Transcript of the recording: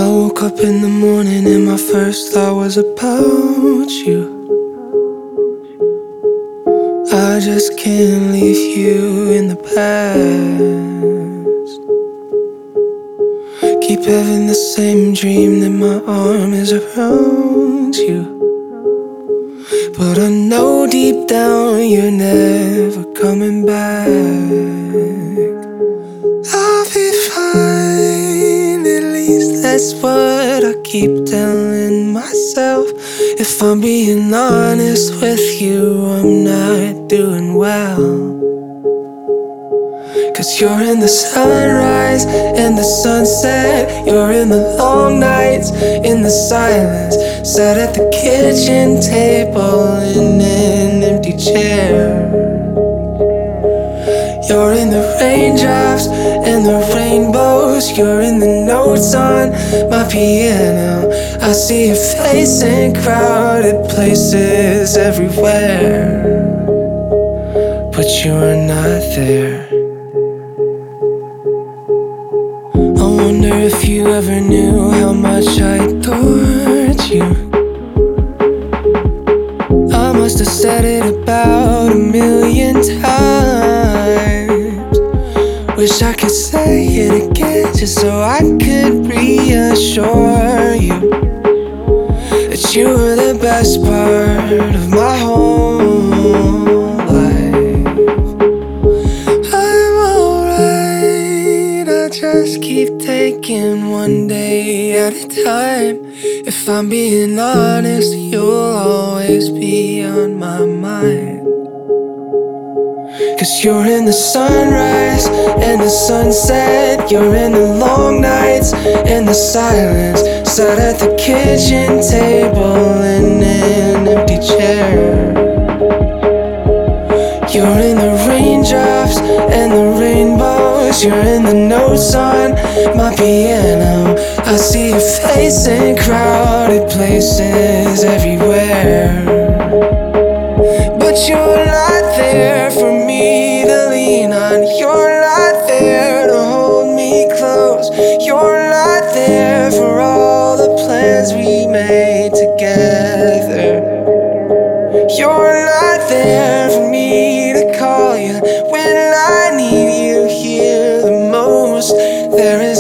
woke up in the morning and my first thought was about you. I just can't leave you in the past. Keep having the same dream that my arm is around you, but I know deep down you're never coming back. I'll be fine, at least that's what I keep telling myself. If I'm being honest with you, I'm not doing well. 'Cause you're in the sunrise and the sunset. You're in the long nights, in the silence. Sat at the kitchen table in an empty chair. You're in the raindrops and the rainbows. You're in the notes on my piano. I see your face in crowded places everywhere, but you're not there. I wonder if you ever knew how much I adored you. I must have said it about 1,000,000 times. Wish I could say it again just so I could reassure you that you were the best part of my whole life. I'm alright, I just keep taking one day at a time. If I'm being honest, you'll always be on my mind. 'Cause you're in the sunrise and the sunset. You're in the long nights and the silence. Sat at the kitchen table in an empty chair. You're in the raindrops and the rainbows. You're in the notes on my piano. I see your face in crowded places everywhere, but you're not there for me to lean on. You're not there to hold me close. You're not there for all the plans we made together. You're not there for me to call you when I need you here the most. There is